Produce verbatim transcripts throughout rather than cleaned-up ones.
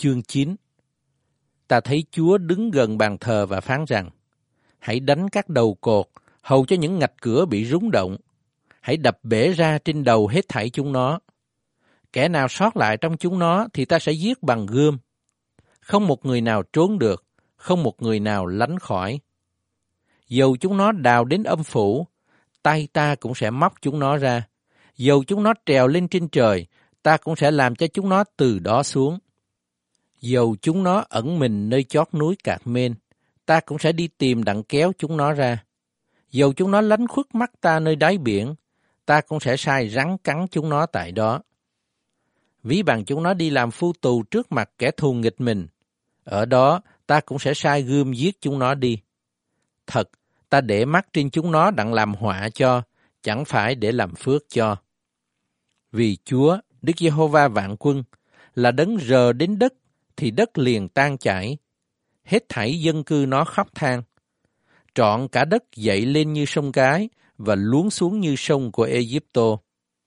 chương chín. Ta thấy Chúa đứng gần bàn thờ và phán rằng, hãy đánh các đầu cột, hầu cho những ngạch cửa bị rúng động. Hãy đập bể ra trên đầu hết thảy chúng nó. Kẻ nào sót lại trong chúng nó thì ta sẽ giết bằng gươm. Không một người nào trốn được, không một người nào lánh khỏi. Dầu chúng nó đào đến âm phủ, tay ta cũng sẽ móc chúng nó ra. Dầu chúng nó trèo lên trên trời, ta cũng sẽ làm cho chúng nó từ đó xuống. Dầu chúng nó ẩn mình nơi chót núi Cạc Mên, ta cũng sẽ đi tìm đặng kéo chúng nó ra. Dầu chúng nó lánh khuất mắt ta nơi đáy biển, ta cũng sẽ sai rắn cắn chúng nó tại đó. Ví bằng chúng nó đi làm phu tù trước mặt kẻ thù nghịch mình, ở đó ta cũng sẽ sai gươm giết chúng nó đi. Thật, ta để mắt trên chúng nó đặng làm họa cho, chẳng phải để làm phước cho. Vì Chúa, Đức Giê-hô-va vạn quân, là đấng rờ đến đất, thì đất liền tan chảy. Hết thảy dân cư nó khóc than. Trọn cả đất dậy lên như sông Cái, và luống xuống như sông của Ê-díp-tô.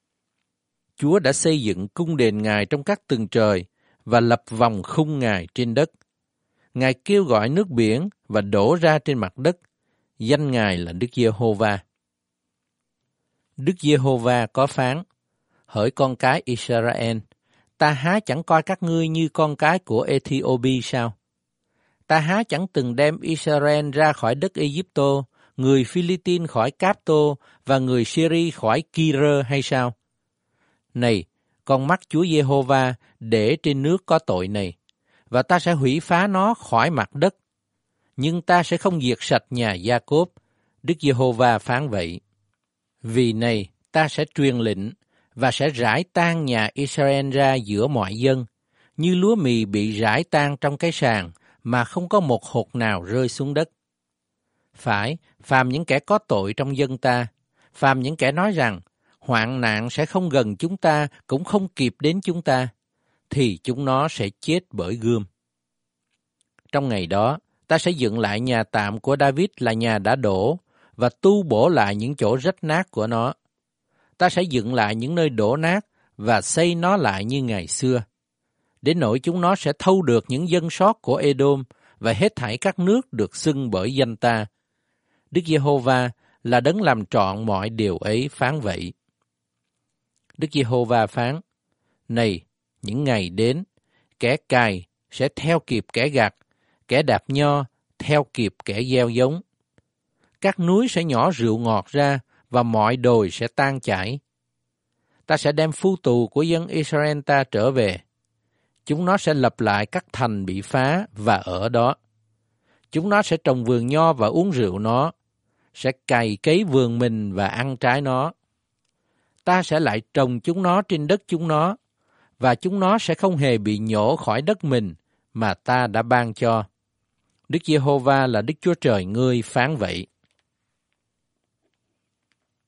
Chúa đã xây dựng cung đền Ngài trong các tầng trời, và lập vòng khung Ngài trên đất. Ngài kêu gọi nước biển, và đổ ra trên mặt đất. Danh Ngài là Đức Giê-hô-va. Đức Giê-hô-va có phán, hỡi con cái Israel, ta há chẳng coi các ngươi như con cái của Ê-thi-ô-bi sao? Ta há chẳng từng đem Israel ra khỏi đất Ê-díp-tô, người Phi-li-tin khỏi Cáp-tô và người Sy-ri khỏi Ki-rơ hay sao? Này, con mắt Chúa Giê-hô-va để trên nước có tội này, và ta sẽ hủy phá nó khỏi mặt đất. Nhưng ta sẽ không diệt sạch nhà Gia-cốp, Đức Giê-hô-va phán vậy. Vì này, ta sẽ truyền lệnh, và sẽ rải tan nhà Israel ra giữa mọi dân, như lúa mì bị rải tan trong cái sàn, mà không có một hột nào rơi xuống đất. Phải, phàm những kẻ có tội trong dân ta, phàm những kẻ nói rằng, hoạn nạn sẽ không gần chúng ta, cũng không kịp đến chúng ta, thì chúng nó sẽ chết bởi gươm. Trong ngày đó, ta sẽ dựng lại nhà tạm của David là nhà đã đổ, và tu bổ lại những chỗ rách nát của nó. Ta sẽ dựng lại những nơi đổ nát, và xây nó lại như ngày xưa. Đến nỗi chúng nó sẽ thâu được những dân sót của Edom, và hết thảy các nước được xưng bởi danh ta. Đức Giê-hô-va là đấng làm trọn mọi điều ấy phán vậy. Đức Giê-hô-va phán, này, những ngày đến, kẻ cày sẽ theo kịp kẻ gặt, kẻ đạp nho theo kịp kẻ gieo giống. Các núi sẽ nhỏ rượu ngọt ra, và mọi đồi sẽ tan chảy. Ta sẽ đem phu tù của dân Israel ta trở về. Chúng nó sẽ lập lại các thành bị phá và ở đó. Chúng nó sẽ trồng vườn nho và uống rượu nó, sẽ cày cấy vườn mình và ăn trái nó. Ta sẽ lại trồng chúng nó trên đất chúng nó, và chúng nó sẽ không hề bị nhổ khỏi đất mình mà ta đã ban cho. Đức Giê-hô-va là Đức Chúa Trời ngươi phán vậy.